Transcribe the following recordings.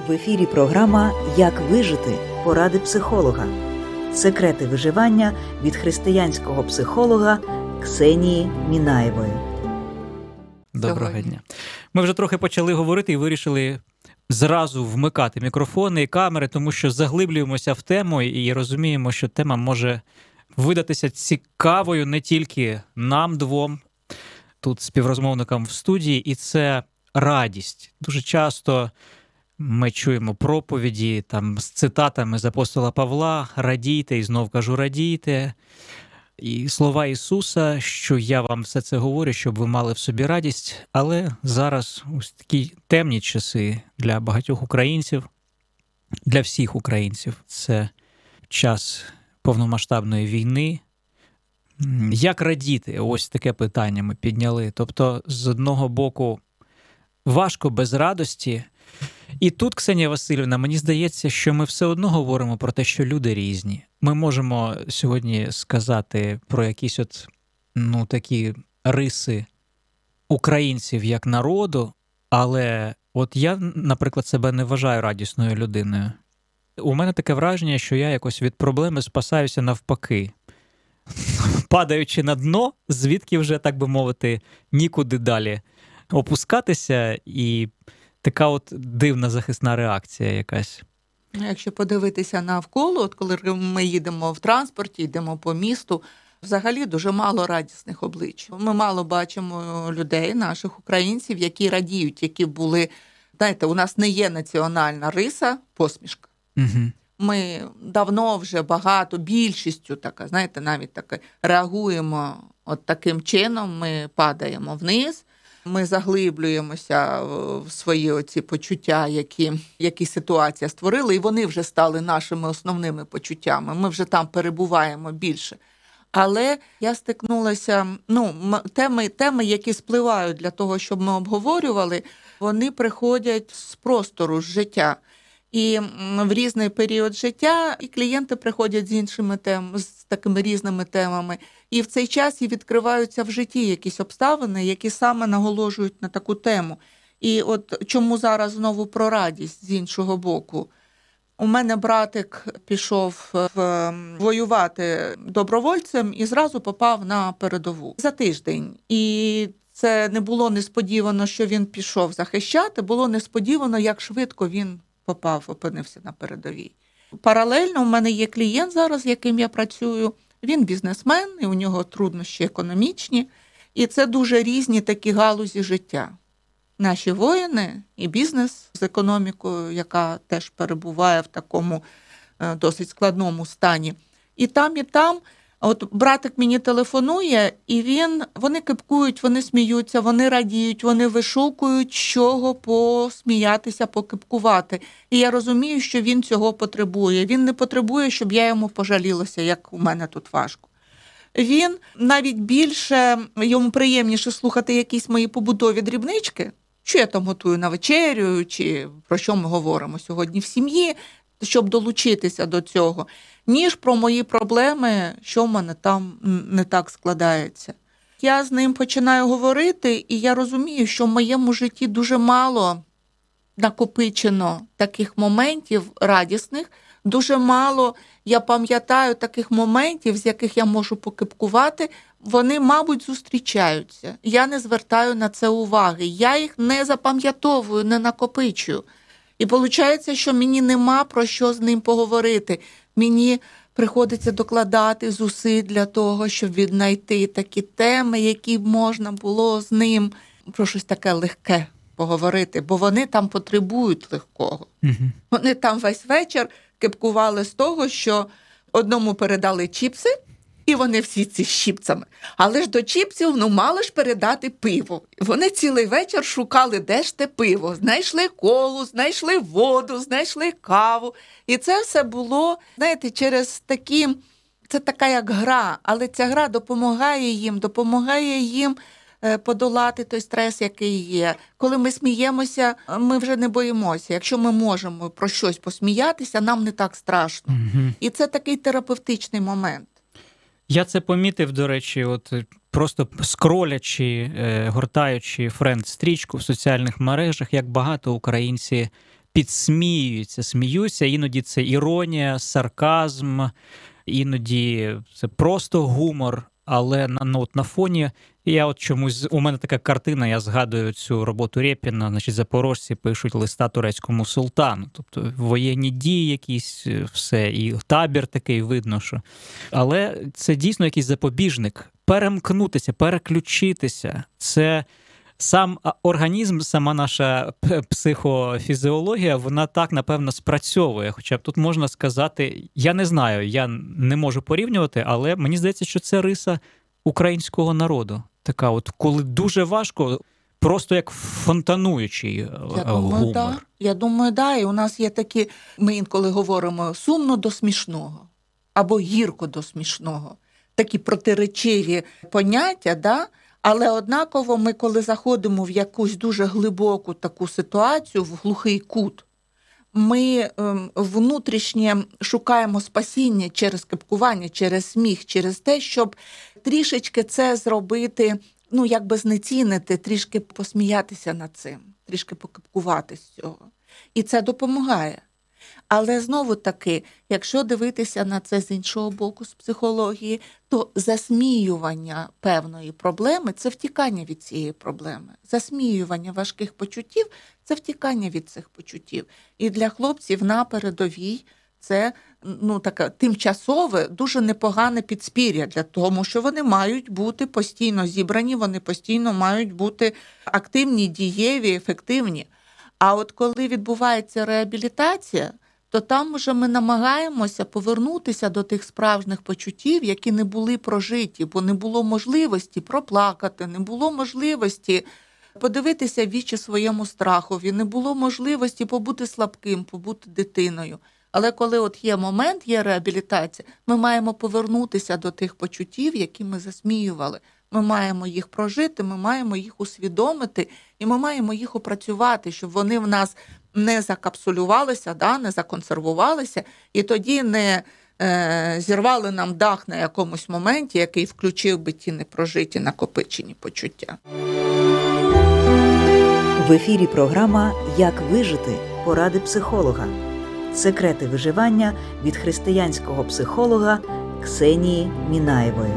В ефірі програма «Як вижити? Поради психолога». Секрети виживання від християнського психолога Ксенії Мінаєвої. Доброго дня. Ми вже трохи почали говорити і вирішили зразу вмикати мікрофони і камери, тому що заглиблюємося в тему і розуміємо, що тема може видатися цікавою не тільки нам двом, тут співрозмовникам в студії, і це радість. Дуже часто ми чуємо проповіді там з цитатами з апостола Павла «Радійте» і знов кажу «радійте». І слова Ісуса, що я вам все це говорю, щоб ви мали в собі радість. Але зараз ось такі темні часи для багатьох українців, для всіх українців. Це час повномасштабної війни. Як радіти? Ось таке питання ми підняли. Тобто, з одного боку, важко без радості. І тут, Ксенія Васильівна, мені здається, що ми все одно говоримо про те, що люди різні. Ми можемо сьогодні сказати про якісь такі риси українців як народу, але от я, наприклад, себе не вважаю радісною людиною. У мене таке враження, що я якось від проблеми спасаюся навпаки. Падаючи на дно, звідки вже, так би мовити, нікуди далі опускатися, і така от дивна захисна реакція якась. Якщо подивитися навколо, от коли ми їдемо в транспорті, йдемо по місту, взагалі дуже мало радісних облич. Ми мало бачимо людей, наших українців, які радіють, які були, знаєте, у нас не є національна риса посмішка. Угу. Ми давно вже більшістю така, знаєте, навіть таке реагуємо от таким чином, ми падаємо вниз. Ми заглиблюємося в свої оці почуття, які ситуація створила, і вони вже стали нашими основними почуттями. Ми вже там перебуваємо більше. Але я стикнулася, теми, які спливають для того, щоб ми обговорювали, вони приходять з простору, з життя. І в різний період життя і клієнти приходять з іншими темами, з такими різними темами. І в цей час і відкриваються в житті якісь обставини, які саме наголошують на таку тему. І от чому зараз знову про радість з іншого боку. У мене братик пішов воювати добровольцем і зразу попав на передову за тиждень. І це не було несподівано, що він пішов захищати, було несподівано, як швидко він опинився на передовій. Паралельно у мене є клієнт зараз, з яким я працюю. Він бізнесмен, і у нього труднощі економічні. І це дуже різні такі галузі життя. Наші воїни і бізнес з економікою, яка теж перебуває в такому досить складному стані. І там, от братик мені телефонує, і вони кипкують, вони сміються, вони радіють, вони вишукують, з чого посміятися, покипкувати. І я розумію, що він цього потребує. Він не потребує, щоб я йому пожалілася, як у мене тут важко. Він навіть більше, йому приємніше слухати якісь мої побутові дрібнички, що я там готую на вечерю, чи про що ми говоримо сьогодні в сім'ї, щоб долучитися до цього, ніж про мої проблеми, що в мене там не так складається. Я з ним починаю говорити, і я розумію, що в моєму житті дуже мало накопичено таких моментів радісних, дуже мало я пам'ятаю таких моментів, з яких я можу покипкувати. Вони, мабуть, зустрічаються. Я не звертаю на це уваги. Я їх не запам'ятовую, не накопичую. І виходить, що мені нема про що з ним поговорити. Мені приходиться докладати зусиль для того, щоб віднайти такі теми, які б можна було з ним про щось таке легке поговорити. Бо вони там потребують легкого. Угу. Вони там весь вечір кипкували з того, що одному передали чіпси, і вони всі ці з чіпсами. Але ж до чіпсів, мали ж передати пиво. Вони цілий вечір шукали, де ж те пиво. Знайшли колу, знайшли воду, знайшли каву. І це все було, знаєте, через такі, це така як гра, але ця гра допомагає їм подолати той стрес, який є. Коли ми сміємося, ми вже не боїмося. Якщо ми можемо про щось посміятися, нам не так страшно. Угу. І це такий терапевтичний момент. Я це помітив, до речі, просто скролячи, гортаючи френд-стрічку в соціальних мережах, як багато українці підсміюються, сміються. Іноді це іронія, сарказм, іноді це просто гумор. Але на фоні, я от чомусь, у мене така картина, я згадую цю роботу Рєпіна, значить, запорожці пишуть листа турецькому султану. Тобто воєнні дії якісь, все, і табір такий видно, що. Але це дійсно якийсь запобіжник. Перемкнутися, переключитися. Це сам організм, сама наша психофізіологія, вона так, напевно, спрацьовує. Хоча б тут можна сказати, я не знаю, я не можу порівнювати, але мені здається, що це риса українського народу. Така от, коли дуже важко, просто як фонтануючий гумор. Я думаю, да. І у нас є такі, ми інколи говоримо, сумно до смішного або гірко до смішного. Такі протиречиві поняття, да? Але однаково ми, коли заходимо в якусь дуже глибоку таку ситуацію, в глухий кут, ми внутрішнє шукаємо спасіння через кепкування, через сміх, через те, щоб трішечки це зробити, якби знецінити, трішки посміятися над цим, трішки покепкувати з цього. І це допомагає. Але знову-таки, якщо дивитися на це з іншого боку, з психології, то засміювання певної проблеми – це втікання від цієї проблеми. Засміювання важких почуттів – це втікання від цих почуттів. І для хлопців на передовій це таке тимчасове, дуже непогане підспір'я для того, що вони мають бути постійно зібрані, вони постійно мають бути активні, дієві, ефективні. А от коли відбувається реабілітація, то там вже ми намагаємося повернутися до тих справжніх почуттів, які не були прожиті, бо не було можливості проплакати, не було можливості подивитися в вічі своєму страхові, не було можливості побути слабким, побути дитиною. Але коли от є момент, є реабілітація, ми маємо повернутися до тих почуттів, які ми засміювали. Ми маємо їх прожити, ми маємо їх усвідомити, і ми маємо їх опрацювати, щоб вони в нас не закапсулювалися, не законсервувалися, і тоді не зірвали нам дах на якомусь моменті, який включив би ті непрожиті накопичені почуття. В ефірі програма «Як вижити? Поради психолога». Секрети виживання від християнського психолога Ксенії Мінаєвої.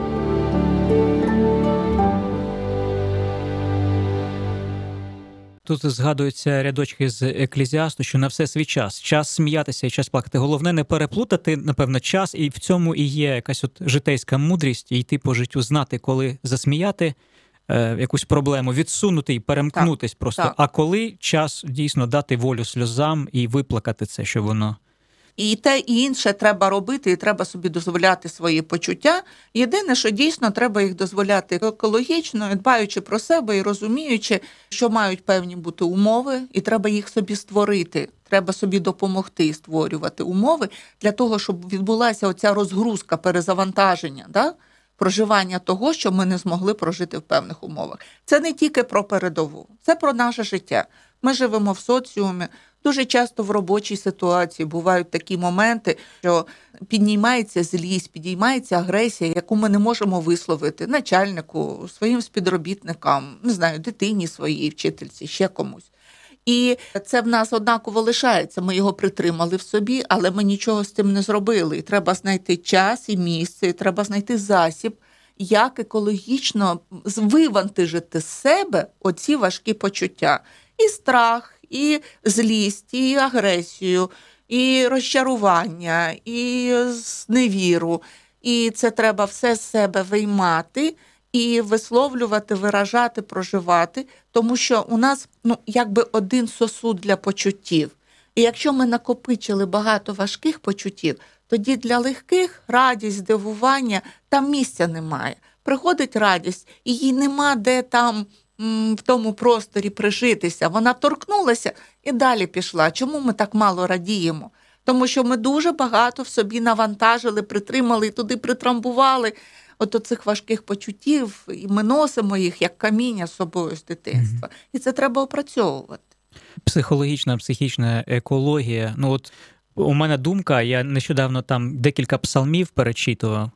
Тут згадуються рядочки з Еклезіасту, що на все свій час. Час сміятися і час плакати. Головне не переплутати, напевно, час, і в цьому і є якась от житейська мудрість, і йти по життю, знати, коли засміяти якусь проблему, відсунути і перемкнутись просто. Так. А коли час дійсно дати волю сльозам і виплакати це, що воно... І те, і інше треба робити, і треба собі дозволяти свої почуття. Єдине, що дійсно треба їх дозволяти екологічно, дбаючи про себе і розуміючи, що мають певні бути умови, і треба їх собі створити. Треба собі допомогти створювати умови для того, щоб відбулася оця розгрузка, перезавантаження, проживання того, що ми не змогли прожити в певних умовах. Це не тільки про передову, це про наше життя. Ми живемо в соціумі. Дуже часто в робочій ситуації бувають такі моменти, що піднімається злість, підіймається агресія, яку ми не можемо висловити начальнику, своїм співробітникам, не знаю, дитині своїй, вчительці, ще комусь. І це в нас однаково лишається. Ми його притримали в собі, але ми нічого з цим не зробили. І треба знайти час і місце, і треба знайти засіб, як екологічно вивантажити з себе оці важкі почуття. І страх, і злість, і агресію, і розчарування, і зневіру. І це треба все з себе виймати і висловлювати, виражати, проживати, тому що у нас якби один сосуд для почуттів. І якщо ми накопичили багато важких почуттів, тоді для легких радість, здивування, там місця немає. Приходить радість, і їй нема де там в тому просторі прижитися. Вона торкнулася і далі пішла. Чому ми так мало радіємо? Тому що ми дуже багато в собі навантажили, притримали і туди притрамбували от оцих важких почуттів, і ми носимо їх як каміння з собою з дитинства. І це треба опрацьовувати. Психологічна, психічна екологія. У мене думка, я нещодавно там декілька псалмів перечитував,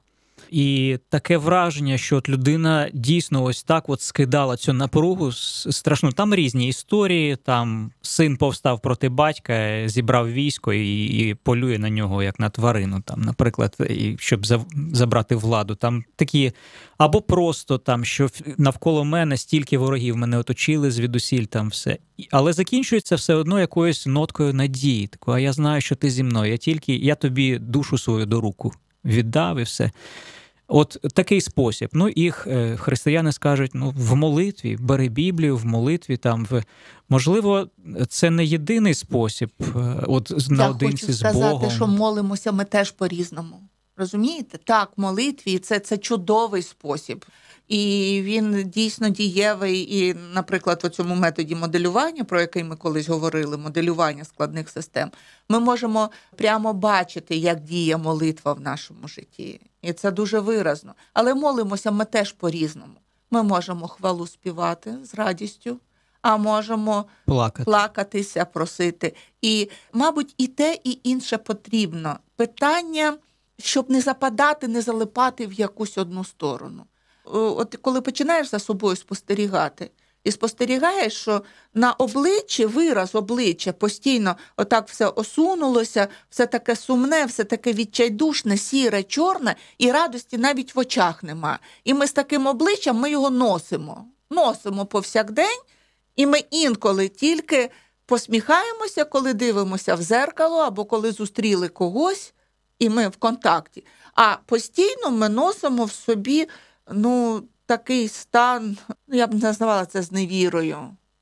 І таке враження, що от людина дійсно ось так от скидала цю напругу страшну. Там різні історії, там син повстав проти батька, зібрав військо і полює на нього, як на тварину, там, наприклад, щоб забрати владу. Там такі, або просто там, що навколо мене стільки ворогів, мене оточили звідусіль, там все. Але закінчується все одно якоюсь ноткою надії. Такою, а я знаю, що ти зі мною, я тобі душу свою до руку віддав і все. От такий спосіб. Ну і християни скажуть, в молитві, бери Біблію, в молитві там. Можливо, це не єдиний спосіб от наодинці з Богом. Я хочу сказати, що молимося ми теж по-різному. Розумієте? Так, молитві – це чудовий спосіб. І він дійсно дієвий. І, наприклад, у цьому методі моделювання, про який ми колись говорили, моделювання складних систем, ми можемо прямо бачити, як діє молитва в нашому житті. І це дуже виразно. Але молимося ми теж по-різному. Ми можемо хвалу співати з радістю, а можемо плакатися, просити. І, мабуть, і те, і інше потрібно. Питання, щоб не западати, не залипати в якусь одну сторону. От коли починаєш за собою спостерігати, і спостерігаєш, що на обличчі, вираз обличчя постійно отак все осунулося, все таке сумне, все таке відчайдушне, сіре, чорне, і радості навіть в очах нема. І ми з таким обличчям, ми його носимо повсякдень, і ми інколи тільки посміхаємося, коли дивимося в дзеркало, або коли зустріли когось, і ми в контакті. А постійно ми носимо в собі такий стан, я б назвала це зневірою.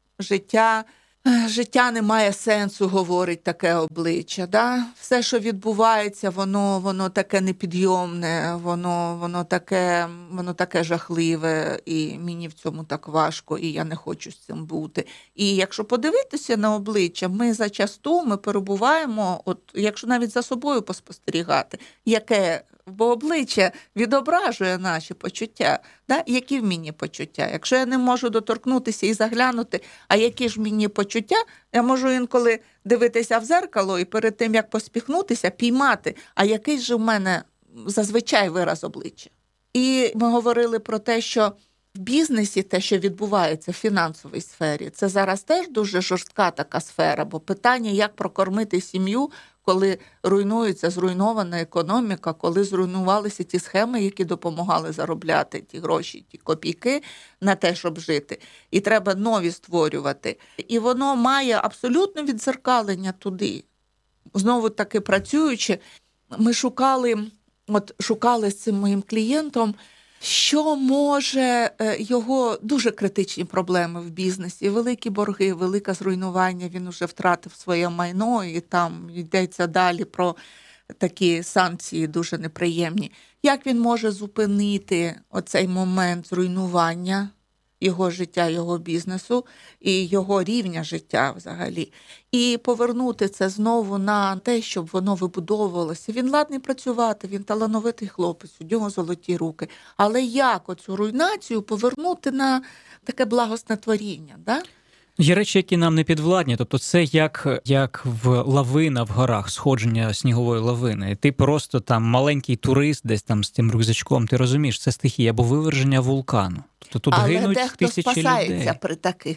Життя не має сенсу, говорить таке обличчя. Да? Все, що відбувається, воно таке непідйомне, воно таке жахливе, і мені в цьому так важко, і я не хочу з цим бути. І якщо подивитися на обличчя, ми перебуваємо, якщо навіть за собою поспостерігати, бо обличчя відображує наші почуття. Да? Які в мені почуття? Якщо я не можу доторкнутися і заглянути, а які ж мені почуття, я можу інколи дивитися в дзеркало і перед тим, як поспіхнутися, піймати, а який же в мене зазвичай вираз обличчя. І ми говорили про те, що в бізнесі те, що відбувається в фінансовій сфері, це зараз теж дуже жорстка така сфера, бо питання, як прокормити сім'ю, коли зруйнована економіка, коли зруйнувалися ті схеми, які допомагали заробляти ті гроші, ті копійки на те, щоб жити. І треба нові створювати. І воно має абсолютно віддзеркалення туди. Знову таки працюючи, ми шукали з цим моїм клієнтом, що може його дуже критичні проблеми в бізнесі, великі борги, велике зруйнування, він вже втратив своє майно, і там йдеться далі про такі санкції дуже неприємні. Як він може зупинити оцей момент зруйнування його життя, його бізнесу і його рівня життя взагалі. І повернути це знову на те, щоб воно вибудовувалося. Він ладний працювати, він талановитий хлопець, у нього золоті руки. Але як оцю руйнацію повернути на таке благосне творіння, да? Є речі, які нам не підвладні, тобто це як лавина в горах, сходження снігової лавини. Ти просто там маленький турист десь там з тим рюкзачком, ти розумієш, це стихія або виверження вулкану. Тобто тут гинуть тисячі людей. Але дехто спасається при таких,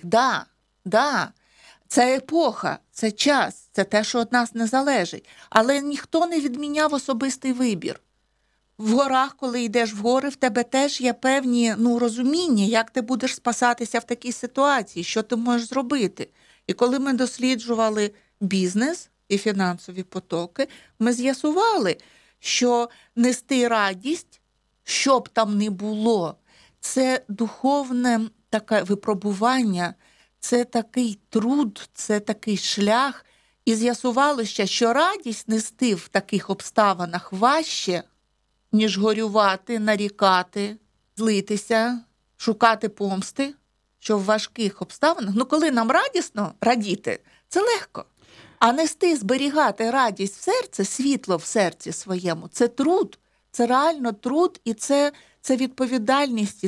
да. Це епоха, це час, це те, що від нас не залежить. Але ніхто не відміняв особистий вибір. В горах, коли йдеш в гори, в тебе теж є певні розуміння, як ти будеш спасатися в такій ситуації, що ти можеш зробити. І коли ми досліджували бізнес і фінансові потоки, ми з'ясували, що нести радість, що б там не було, це духовне таке випробування, це такий труд, це такий шлях. І з'ясувалося, що радість нести в таких обставинах важче, ніж горювати, нарікати, злитися, шукати помсти, що в важких обставинах. Коли нам радісно радіти, це легко. А нести, зберігати радість в серці, світло в серці своєму, це труд, це реально труд, і це відповідальність, і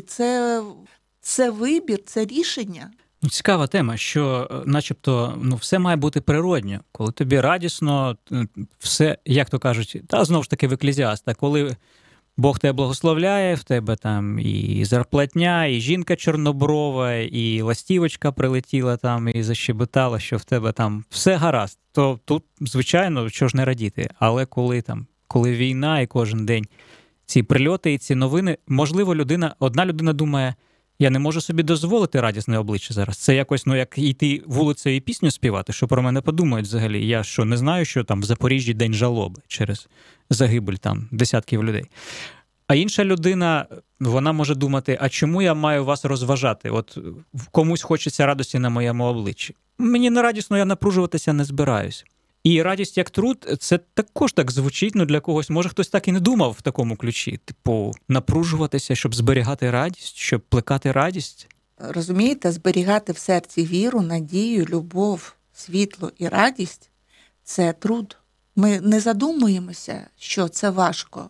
це вибір, це рішення. Цікава тема, що начебто все має бути природньо. Коли тобі радісно, все, як то кажуть, знову ж таки в Еклезіаста, коли Бог тебе благословляє, в тебе там і зарплатня, і жінка чорноброва, і ластівочка прилетіла там і защебетала, що в тебе там все гаразд, то тут, звичайно, що ж не радіти. Але коли війна і кожен день ці прильоти і ці новини, можливо, одна людина думає, я не можу собі дозволити радісне обличчя зараз. Це якось, як йти вулицею і пісню співати, що про мене подумають взагалі. Я що, не знаю, що там в Запоріжжі день жалоби через загибель там десятків людей. А інша людина, вона може думати, а чому я маю вас розважати? От комусь хочеться радості на моєму обличчі. Мені не радісно, я напружуватися не збираюсь. І радість як труд, це також так звучить, для когось. Може, хтось так і не думав в такому ключі. Типу, напружуватися, щоб зберігати радість, щоб плекати радість. Розумієте, зберігати в серці віру, надію, любов, світло і радість – це труд. Ми не задумуємося, що це важко,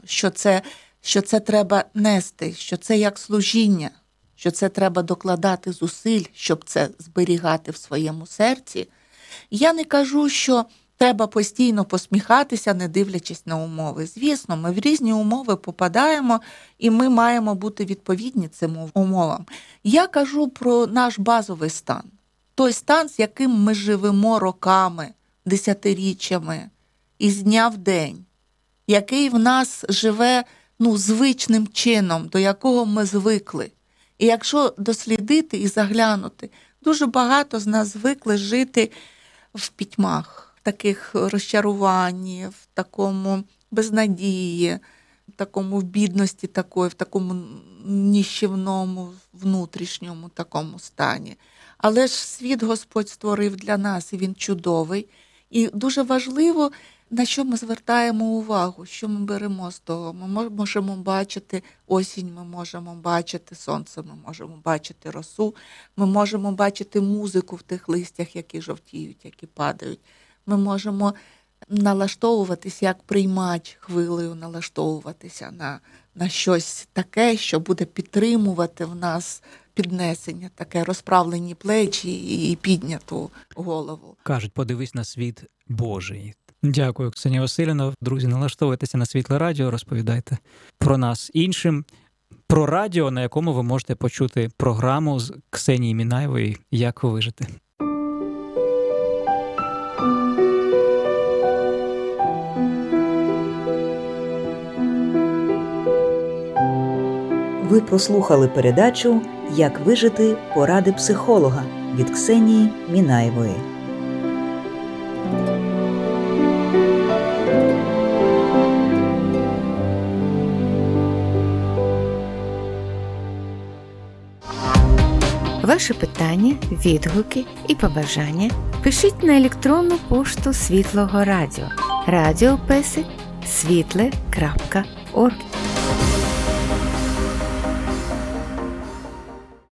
що це треба нести, що це як служіння, що це треба докладати зусиль, щоб це зберігати в своєму серці. Я не кажу, що треба постійно посміхатися, не дивлячись на умови. Звісно, ми в різні умови попадаємо, і ми маємо бути відповідні цим умовам. Я кажу про наш базовий стан. Той стан, з яким ми живемо роками, десятиріччями, із дня в день, який в нас живе звичним чином, до якого ми звикли. І якщо дослідити і заглянути, дуже багато з нас звикли жити в пітьмах, в таких розчаруванні, в такому безнадії, в такому в бідності такої, в такому ніщівному, внутрішньому такому стані. Але ж світ Господь створив для нас, і він чудовий. І дуже важливо, на що ми звертаємо увагу, що ми беремо з того. Ми можемо бачити осінь, ми можемо бачити сонце, ми можемо бачити росу, ми можемо бачити музику в тих листях, які жовтіють, які падають. Ми можемо налаштовуватися, як приймач хвилею, налаштовуватися на щось таке, що буде підтримувати в нас піднесення, таке розправлені плечі і підняту голову. Кажуть, подивись на світ Божий. Дякую, Ксенія Василівна. Друзі, налаштовуйтеся на Світле Радіо, розповідайте про нас іншим. Про радіо, на якому ви можете почути програму з Ксенії Мінаєвої «Як вижити». Ви прослухали передачу «Як вижити. Поради психолога» від Ксенії Мінаєвої. Ваші питання, відгуки і побажання пишіть на електронну пошту Світлого Радіо. Радіопесик світле.орг.